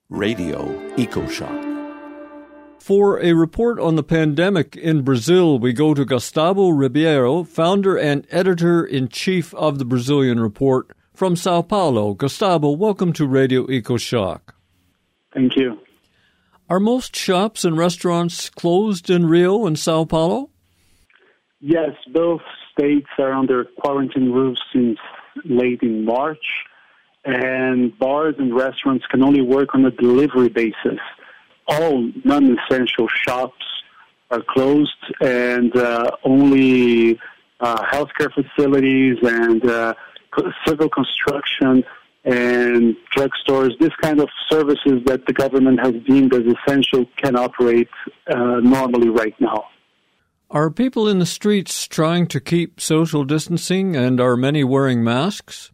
Radio EcoShock. For a report on the pandemic in Brazil, we go to Gustavo Ribeiro, founder and editor-in-chief of the Brazilian Report from Sao Paulo. Gustavo, welcome to Radio EcoShock. Thank you. Are most shops and restaurants closed in Rio and Sao Paulo? Yes, both states are under quarantine rules since late in March, and bars and restaurants can only work on a delivery basis. All non-essential shops are closed, and only healthcare facilities and civil construction and drugstores, this kind of services that the government has deemed as essential, can operate normally right now. Are people in the streets trying to keep social distancing, and are many wearing masks?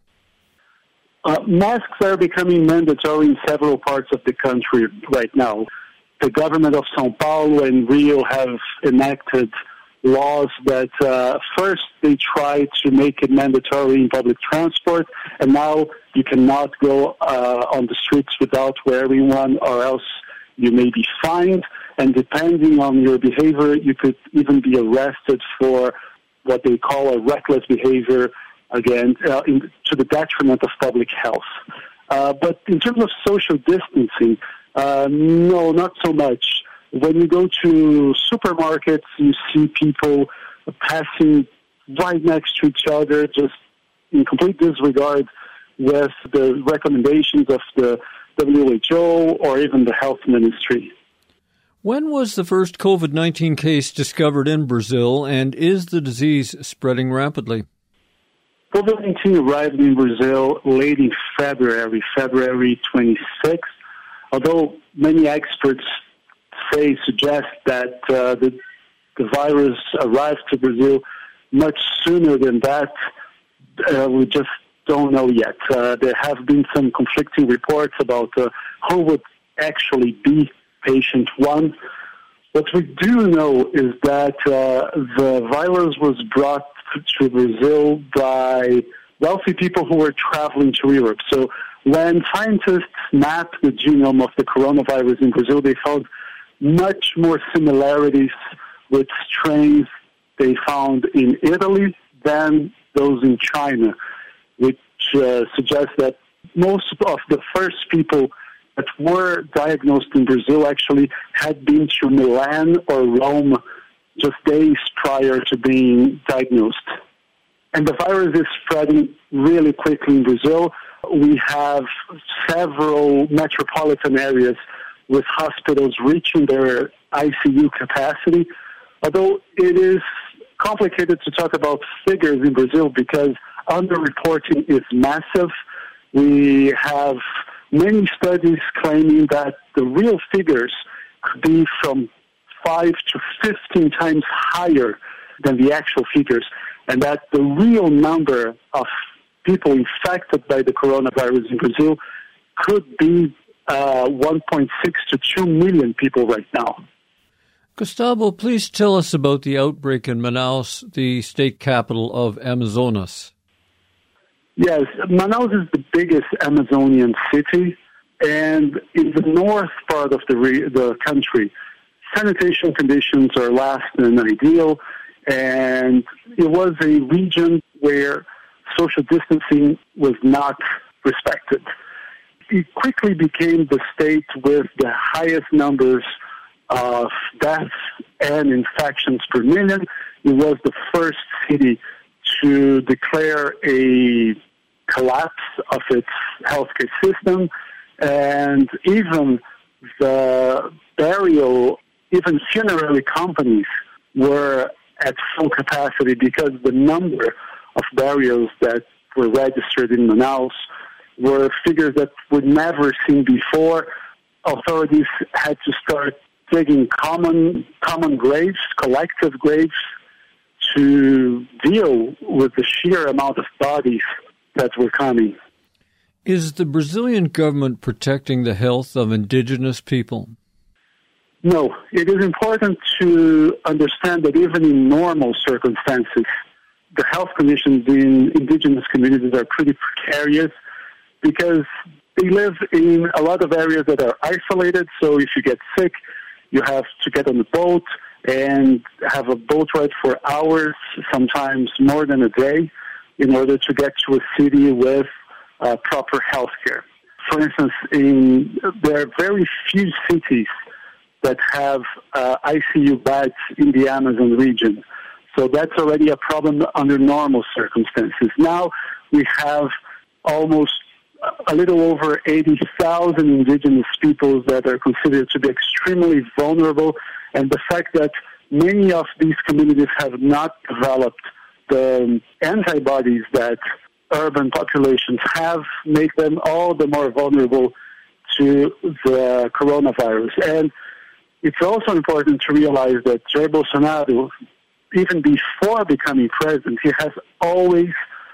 Masks are becoming mandatory in several parts of the country right now. The government of São Paulo and Rio have enacted laws that first they tried to make it mandatory in public transport, and now you cannot go on the streets without wearing one, or else you may be fined. And depending on your behavior, you could even be arrested for what they call a reckless behavior, again, to the detriment of public health. But in terms of social distancing, no, not so much. When you go to supermarkets, you see people passing right next to each other, just in complete disregard with the recommendations of the WHO or even the health ministry. When was the first COVID-19 case discovered in Brazil, and is the disease spreading rapidly? COVID-19 arrived in Brazil late in February 26th, although many experts suggest that the virus arrived to Brazil much sooner than that. We just don't know yet. There have been some conflicting reports about who would actually be patient one. What we do know is that the virus was brought to Brazil by wealthy people who were traveling to Europe. So when scientists mapped the genome of the coronavirus in Brazil, they found much more similarities with strains they found in Italy than those in China, which suggests that most of the first people that were diagnosed in Brazil actually had been to Milan or Rome just days prior to being diagnosed. And the virus is spreading really quickly in Brazil. We have several metropolitan areas with hospitals reaching their ICU capacity, although it is complicated to talk about figures in Brazil because underreporting is massive. We have many studies claiming that the real figures could be from 5 to 15 times higher than the actual figures, and that the real number of people infected by the coronavirus in Brazil could be 1.6 to 2 million people right now. Gustavo, please tell us about the outbreak in Manaus, the state capital of Amazonas. Yes, Manaus is the biggest Amazonian city, and in the north part of the country, sanitation conditions are less than ideal, and it was a region where social distancing was not respected. It quickly became the state with the highest numbers of deaths and infections per million. It was the first city to declare a collapse of its healthcare system, and even the even funerary companies were at full capacity because the number of burials that were registered in Manaus were figures that were never seen before. Authorities had to start digging common graves, collective graves, to deal with the sheer amount of bodies that were coming. Is the Brazilian government protecting the health of indigenous people? No. It is important to understand that even in normal circumstances, the health conditions in indigenous communities are pretty precarious because They live in a lot of areas that are isolated, so if you get sick, you have to get on the boat and have a boat ride for hours, sometimes more than a day, in order to get to a city with proper health care. For instance, there are very few cities that have ICU beds in the Amazon region. So that's already a problem under normal circumstances. Now we have almost a little over 80,000 indigenous peoples that are considered to be extremely vulnerable, and the fact that many of these communities have not developed the antibodies that urban populations have make them all the more vulnerable to the coronavirus. And it's also important to realize that Jair Bolsonaro, even before becoming president, he has always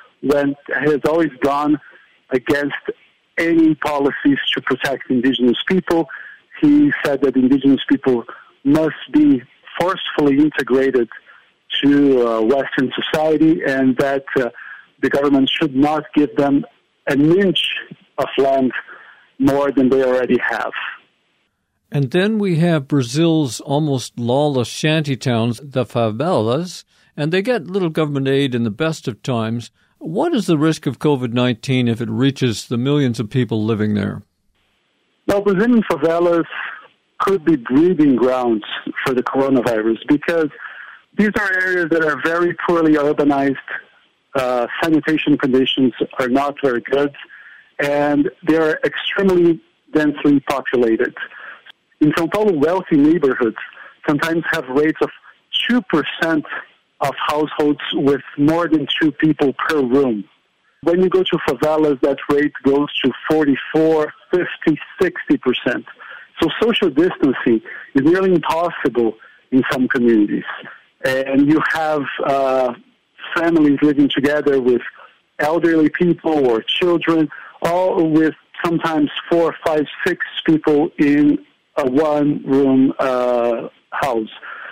gone against any policies to protect indigenous people. He said that indigenous people must be forcefully integrated to Western society, and that the government should not give them an inch of land more than they already have. And then we have Brazil's almost lawless shantytowns, the favelas, and they get little government aid in the best of times. What is the risk of COVID-19 if it reaches the millions of people living there? Well, Brazilian favelas could be breeding grounds for the coronavirus because these are areas that are very poorly urbanized. Sanitation conditions are not very good, and they are extremely densely populated. In São Paulo, wealthy neighborhoods sometimes have rates of 2% of households with more than 2 people per room. When you go to favelas, that rate goes to 44, 50, 60%. So social distancing is nearly impossible in some communities. And you have families living together with elderly people or children, all with sometimes 4, 5, 6 people in a one-room house.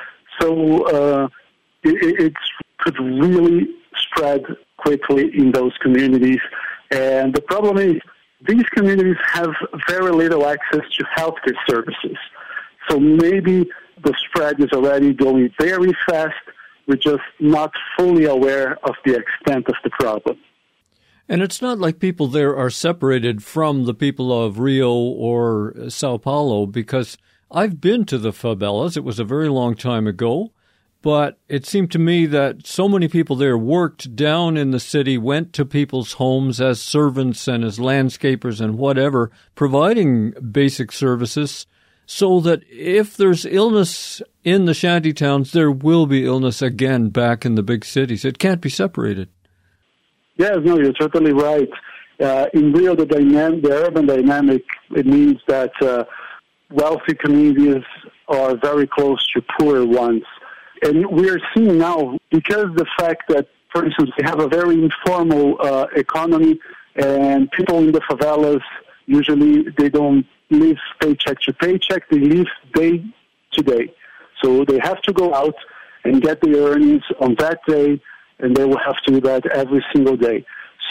So it could really spread quickly in those communities. And the problem is these communities have very little access to healthcare services. So maybe the spread is already going very fast. We're just not fully aware of the extent of the problem. And it's not like people there are separated from the people of Rio or Sao Paulo, because I've been to the favelas. It was a very long time ago. But it seemed to me that so many people there worked down in the city, went to people's homes as servants and as landscapers and whatever, providing basic services, so that if there's illness in the shanty towns, there will be illness again back in the big cities. It can't be separated. Yes, no, you're totally right. In Rio, the urban dynamic, it means that wealthy communities are very close to poorer ones. And we are seeing now, because the fact that, for instance, we have a very informal economy, and people in the favelas, usually they don't live paycheck to paycheck, they live day to day. So they have to go out and get their earnings on that day, and they will have to do that every single day.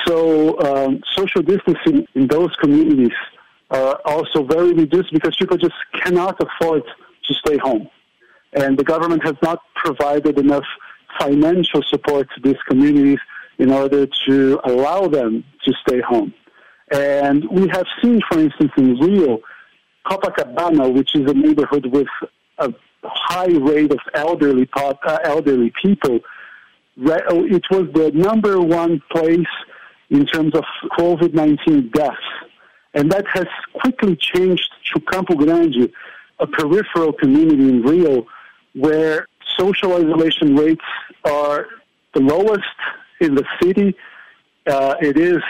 So social distancing in those communities are also very reduced because people just cannot afford to stay home. And the government has not provided enough financial support to these communities in order to allow them to stay home. And we have seen, for instance, in Rio, Copacabana, which is a neighborhood with a high rate of elderly people, it was the number one place in terms of COVID-19 deaths. And that has quickly changed to Campo Grande, a peripheral community in Rio, where social isolation rates are the lowest in the city. It is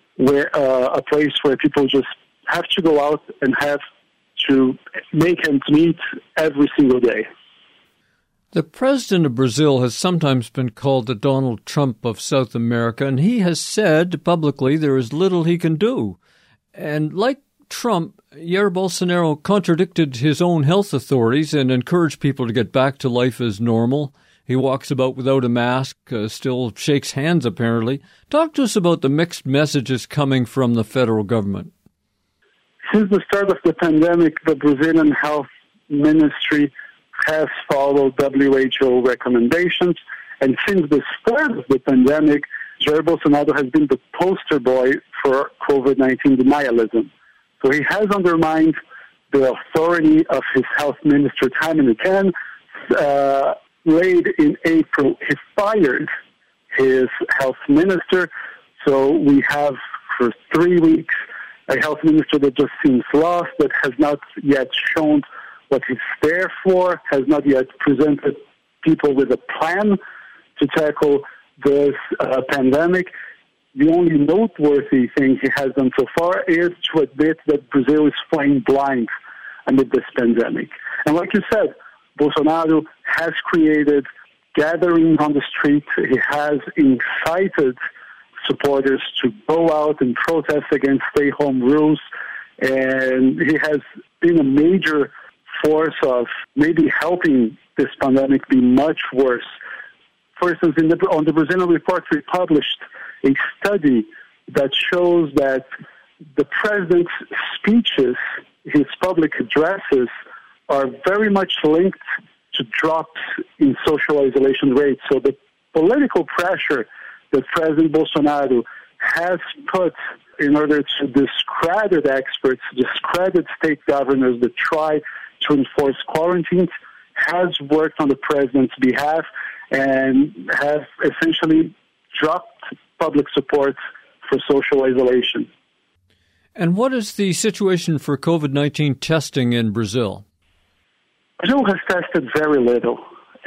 a place where people just have to go out and have to make ends meet every single day. The president of Brazil has sometimes been called the Donald Trump of South America, and he has said publicly there is little he can do. And like Trump, Jair Bolsonaro contradicted his own health authorities and encouraged people to get back to life as normal. He walks about without a mask, still shakes hands apparently. Talk to us about the mixed messages coming from the federal government. Since the start of the pandemic, the Brazilian health ministry has followed WHO recommendations. And since the start of the pandemic, Jair Bolsonaro has been the poster boy for COVID-19 denialism. So he has undermined the authority of his health minister time and again. Late in April, he fired his health minister. So we have for 3 weeks a health minister that just seems lost, that has not yet shown what he's there for, has not yet presented people with a plan to tackle this pandemic. The only noteworthy thing he has done so far is to admit that Brazil is flying blind amid this pandemic. And like you said, Bolsonaro has created gatherings on the street. He has incited supporters to go out and protest against stay-home rules. And he has been a major force of maybe helping this pandemic be much worse. For instance, on the Brazilian Report, we published a study that shows that the president's speeches, his public addresses, are very much linked to drops in social isolation rates. So the political pressure that President Bolsonaro has put in order to discredit experts, discredit state governors that try to enforce quarantines, has worked on the president's behalf and have essentially dropped public support for social isolation. And what is the situation for COVID-19 testing in Brazil? Brazil has tested very little.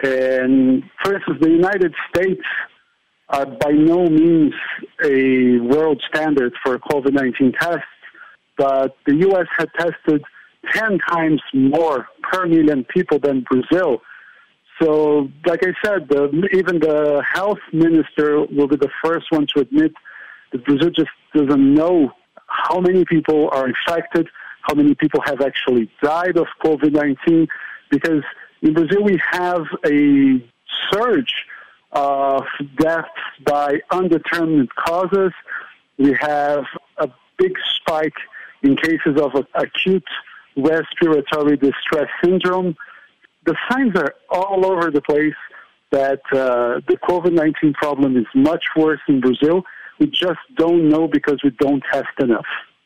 And for instance, the United States are by no means a world standard for COVID-19 tests, but the U.S. had tested 10 times more per million people than Brazil. So, like I said, even the health minister will be the first one to admit that Brazil just doesn't know how many people are infected, how many people have actually died of COVID-19, because in Brazil we have a surge of deaths by undetermined causes. We have a big spike in cases of acute respiratory distress syndrome. The signs are all over the place that the COVID-19 problem is much worse in Brazil. We just don't know because we don't test enough.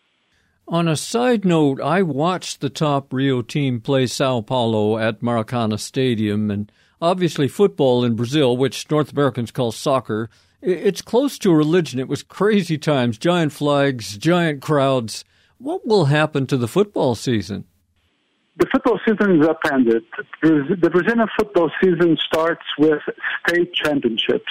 On a side note, I watched the top Rio team play Sao Paulo at Maracana Stadium, and obviously football in Brazil, which North Americans call soccer, it's close to a religion. It was crazy times, giant flags, giant crowds. What will happen to the football season? The football season is upended. The Brazilian football season starts with state championships,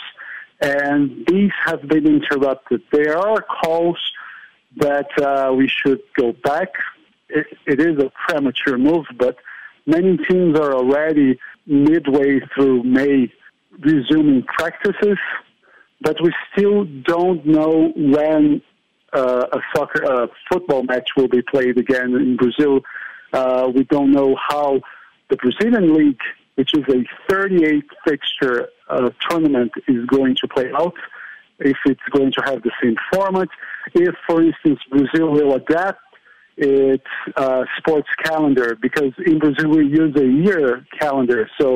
and these have been interrupted. There are calls that we should go back. It is a premature move, but many teams are already midway through May resuming practices, but we still don't know when a football match will be played again in Brazil. We don't know how the Brazilian League, which is a 38-fixture tournament, is going to play out, if it's going to have the same format, if, for instance, Brazil will adapt its sports calendar, because in Brazil we use a year calendar. So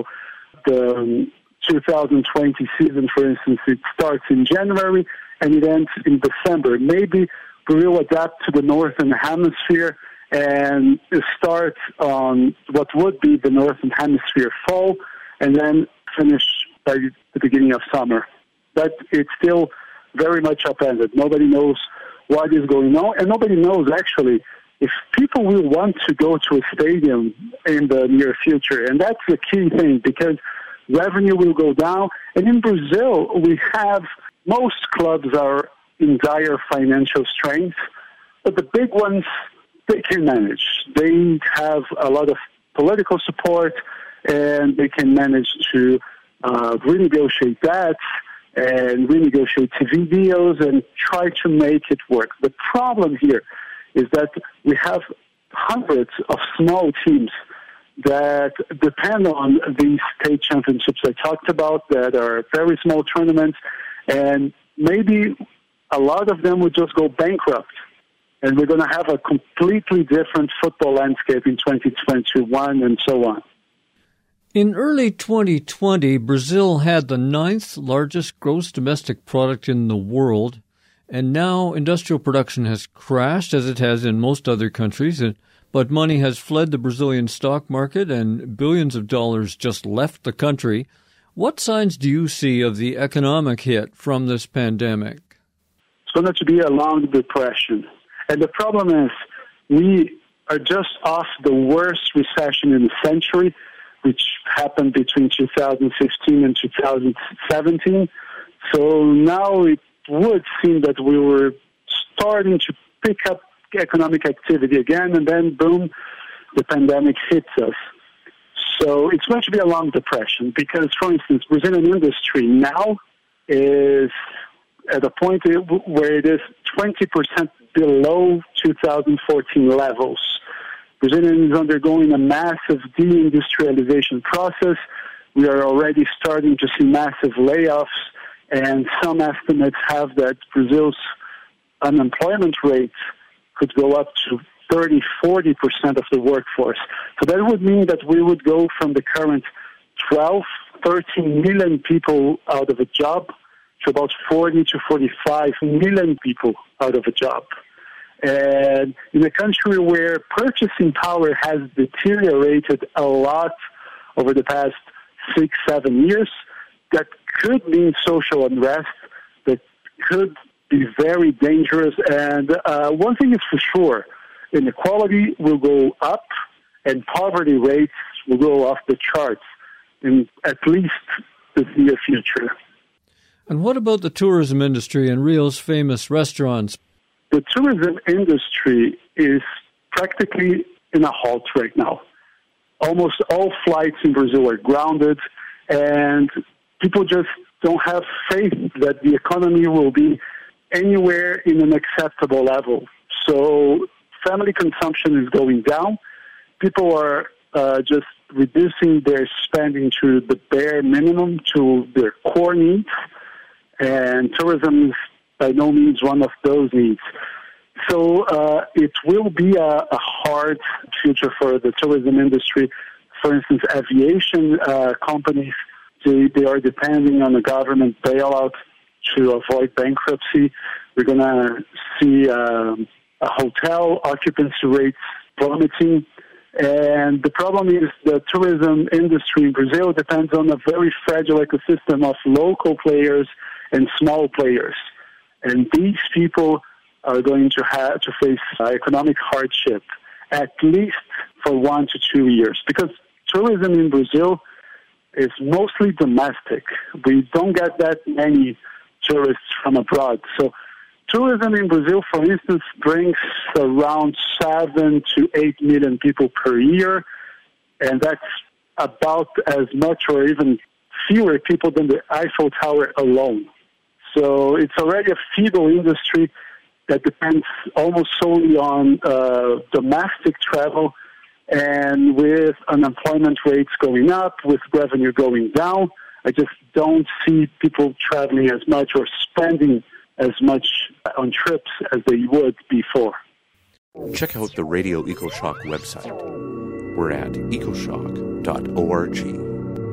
the 2020 season, for instance, it starts in January and it ends in December. Maybe we will adapt to the Northern Hemisphere and start on what would be the Northern Hemisphere fall and then finish by the beginning of summer. But it's still very much upended. Nobody knows what is going on, and nobody knows actually if people will want to go to a stadium in the near future. And that's the key thing, because revenue will go down. And in Brazil, we have most clubs are in dire financial strains, but the big ones, they can manage. They have a lot of political support, and they can manage to renegotiate debts and renegotiate TV deals and try to make it work. The problem here is that we have hundreds of small teams that depend on these state championships I talked about, that are very small tournaments, and maybe a lot of them would just go bankrupt And we're going to have a completely different football landscape in 2021 and so on. In early 2020, Brazil had the 9th largest gross domestic product in the world, and now industrial production has crashed, as it has in most other countries, but money has fled the Brazilian stock market and billions of dollars just left the country. What signs do you see of the economic hit from this pandemic? It's going to be a long depression. And the problem is we are just off the worst recession in the century, which happened between 2015 and 2017. So now it would seem that we were starting to pick up economic activity again, and then boom, the pandemic hits us. So it's going to be a long depression because, for instance, Brazilian industry now is at a point where it is 20% below 2014 levels. Brazilian is undergoing a massive deindustrialization process. We are already starting to see massive layoffs, and some estimates have that Brazil's unemployment rate could go up to 30-40% of the workforce. So that would mean that we would go from the current 12, 13 million people out of a job to about 40 to 45 million people out of a job. And in a country where purchasing power has deteriorated a lot over the past 6-7 years, that could mean social unrest, that could be very dangerous. And one thing is for sure, inequality will go up and poverty rates will go off the charts in at least the near future. And what about the tourism industry and Rio's famous restaurants? The tourism industry is practically in a halt right now. Almost all flights in Brazil are grounded, and people just don't have faith that the economy will be anywhere in an acceptable level. So family consumption is going down. People are just reducing their spending to the bare minimum, to their core needs, and tourism is by no means one of those needs. So it will be a hard future for the tourism industry. For instance, aviation companies, they are depending on a government bailout to avoid bankruptcy. We're going to see a hotel occupancy rates plummeting. And the problem is the tourism industry in Brazil depends on a very fragile ecosystem of local players and small players. And these people are going to have to face economic hardship at least for 1 to 2 years, because tourism in Brazil is mostly domestic. We don't get that many tourists from abroad. So tourism in Brazil, for instance, brings around 7 to 8 million people per year, and that's about as much or even fewer people than the Eiffel Tower alone. So it's already a feeble industry that depends almost solely on domestic travel, and with unemployment rates going up, with revenue going down, I just don't see people traveling as much or spending as much on trips as they would before. Check out the Radio EcoShock website. We're at ecoshock.org.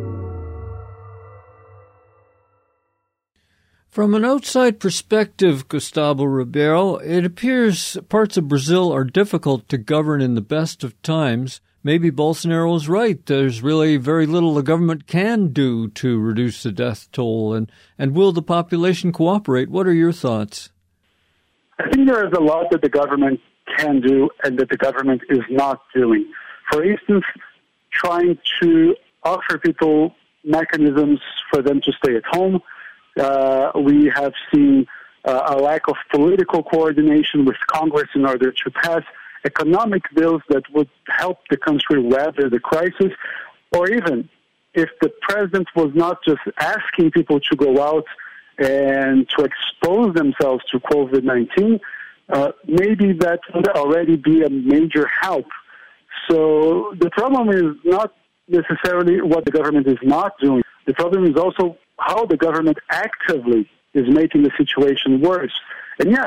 From an outside perspective, Gustavo Ribeiro, it appears parts of Brazil are difficult to govern in the best of times. Maybe Bolsonaro is right. There's really very little the government can do to reduce the death toll. And will the population cooperate? What are your thoughts? I think there is a lot that the government can do and that the government is not doing. For instance, trying to offer people mechanisms for them to stay at home. We have seen a lack of political coordination with Congress in order to pass economic bills that would help the country weather the crisis, or even if the president was not just asking people to go out and to expose themselves to COVID-19, maybe that would already be a major help. So the problem is not necessarily what the government is not doing. The problem is also how the government actively is making the situation worse. And yes,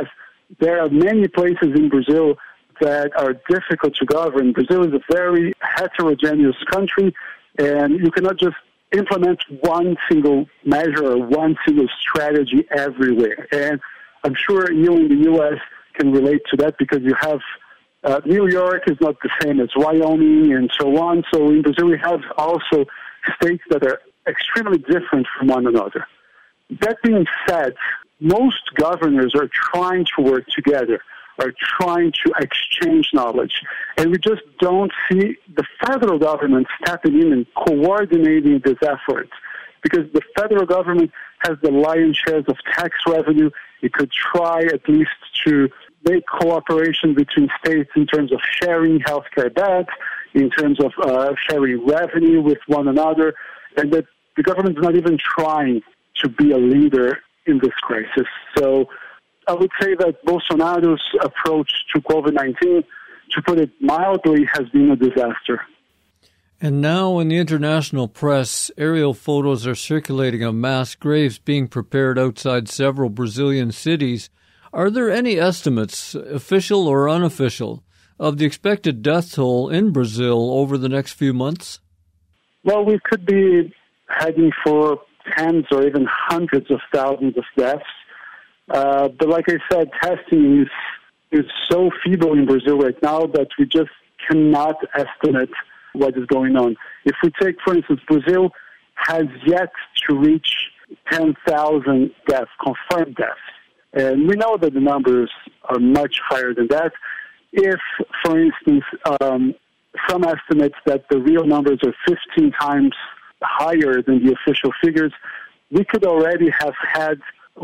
there are many places in Brazil that are difficult to govern. Brazil is a very heterogeneous country, and you cannot just implement one single measure or one single strategy everywhere. And I'm sure you in the U.S. can relate to that because you have New York is not the same as Wyoming and so on. So in Brazil, we have also states that are extremely different from one another. That being said, most governors are trying to work together, are trying to exchange knowledge. And we just don't see the federal government stepping in and coordinating this effort. Because the federal government has the lion's share of tax revenue. It could try at least to make cooperation between states in terms of sharing healthcare debt, in terms of sharing revenue with one another, and that the government is not even trying to be a leader in this crisis. So I would say that Bolsonaro's approach to COVID-19, to put it mildly, has been a disaster. And now in the international press, aerial photos are circulating of mass graves being prepared outside several Brazilian cities. Are there any estimates, official or unofficial, of the expected death toll in Brazil over the next few months? Well, we could be heading for tens or even hundreds of thousands of deaths. But like I said, testing is so feeble in Brazil right now that we just cannot estimate what is going on. If we take, for instance, Brazil has yet to reach 10,000 deaths, confirmed deaths. And we know that the numbers are much higher than that. If, for instance, some estimates that the real numbers are 15 times higher than the official figures, we could already have had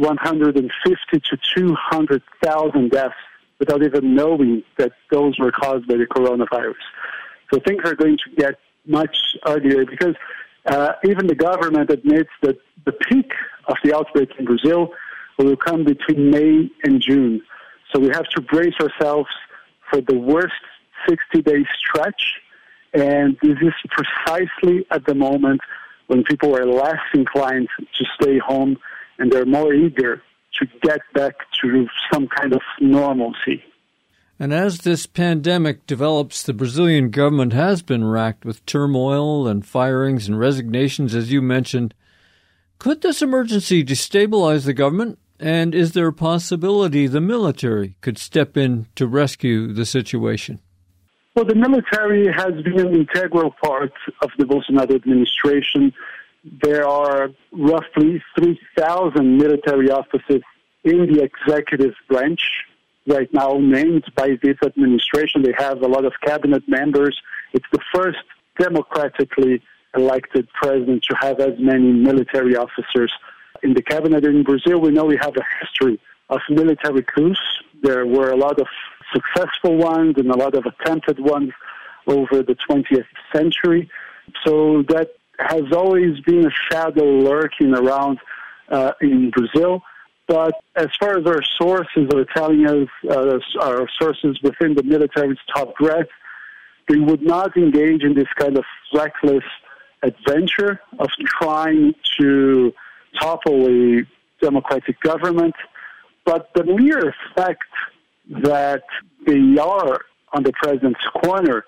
150 to 200,000 deaths without even knowing that those were caused by the coronavirus. So things are going to get much uglier because even the government admits that the peak of the outbreak in Brazil will come between May and June. So we have to brace ourselves for the worst 60-day stretch, and this is precisely at the moment when people are less inclined to stay home and they're more eager to get back to some kind of normalcy. And as this pandemic develops, the Brazilian government has been racked with turmoil and firings and resignations, as you mentioned. Could this emergency destabilize the government? And is there a possibility the military could step in to rescue the situation? Well, the military has been an integral part of the Bolsonaro administration. There are roughly 3,000 military officers in the executive branch right now named by this administration. They have a lot of cabinet members. It's the first democratically elected president to have as many military officers in the cabinet. In Brazil, we know we have a history of military coups. There were a lot of successful ones and a lot of attempted ones over the 20th century. So that has always been a shadow lurking around in Brazil. But as far as our sources are telling us, our sources within the military's top brass, they would not engage in this kind of reckless adventure of trying to topple a democratic government. But the mere fact that they are on the president's corner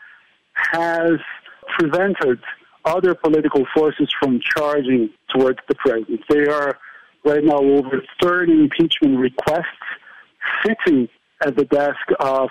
has prevented other political forces from charging towards the president. There are right now over 30 impeachment requests sitting at the desk of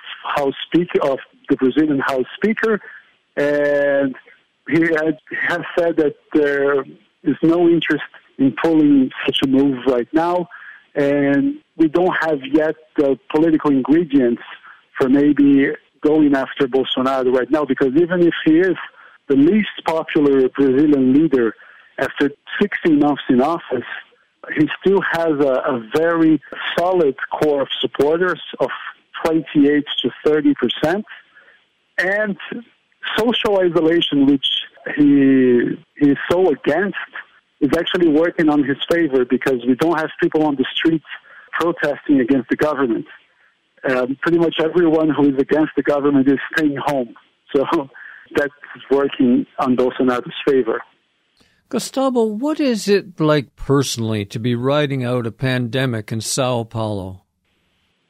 the Brazilian House Speaker, and he has said that there is no interest in pulling such a move right now, and we don't have yet the political ingredients for maybe going after Bolsonaro right now, because even if he is the least popular Brazilian leader after 16 months in office, he still has a very solid core of supporters of 28 to 30%. And social isolation, which he is so against, is actually working on his favor because we don't have people on the streets protesting against the government. Pretty much everyone who is against the government is staying home. So that's working on Bolsonaro's favor. Gustavo, what is it like personally to be riding out a pandemic in Sao Paulo?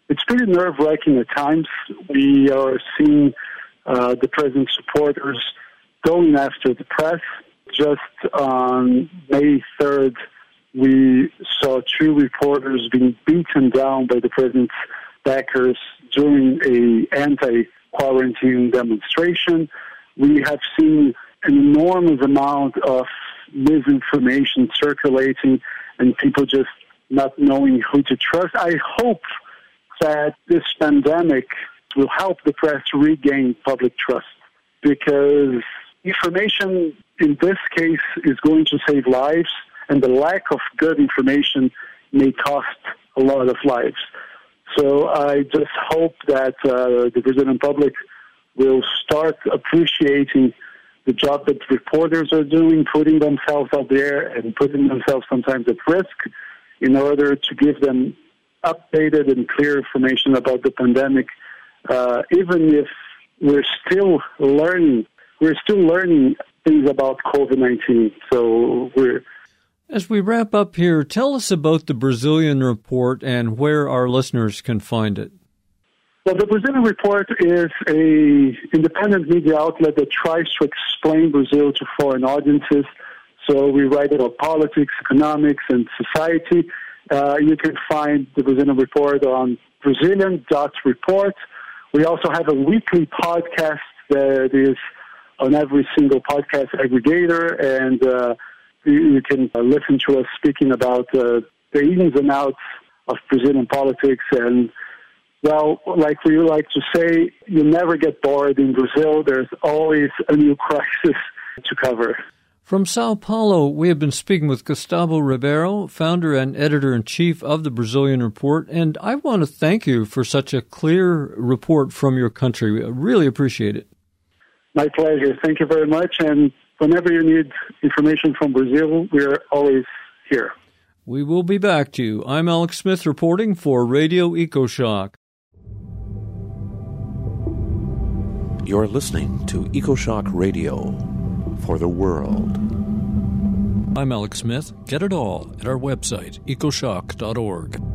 it's pretty nerve-wracking at times. We are seeing the president's supporters going after the press. Just on May 3rd, we saw 2 reporters being beaten down by the president's backers during an anti-quarantine demonstration. We have seen an enormous amount of misinformation circulating and people just not knowing who to trust. I hope that this pandemic will help the press regain public trust, because information in this case is going to save lives, and the lack of good information may cost a lot of lives. So I just hope that the Brazilian public will start appreciating the job that reporters are doing, putting themselves out there and putting themselves sometimes at risk in order to give them updated and clear information about the pandemic, even if we're still learning things about COVID-19. So As we wrap up here, tell us about the Brazilian Report and where our listeners can find it. Well, the Brazilian Report is an independent media outlet that tries to explain Brazil to foreign audiences. So we write about politics, economics, and society. You can find the Brazilian Report on Brazilian.report. We also have a weekly podcast that is on every single podcast aggregator, and you can listen to us speaking about the ins and outs of Brazilian politics. And, well, like we like to say, you never get bored in Brazil. There's always a new crisis to cover. From Sao Paulo, we have been speaking with Gustavo Ribeiro, founder and editor-in-chief of the Brazilian Report, and I want to thank you for such a clear report from your country. We really appreciate it. My pleasure. Thank you very much, and whenever you need information from Brazil, we're always here. We will be back to you. I'm Alex Smith reporting for Radio EcoShock. You're listening to EcoShock Radio for the world. I'm Alex Smith. Get it all at our website, ecoshock.org.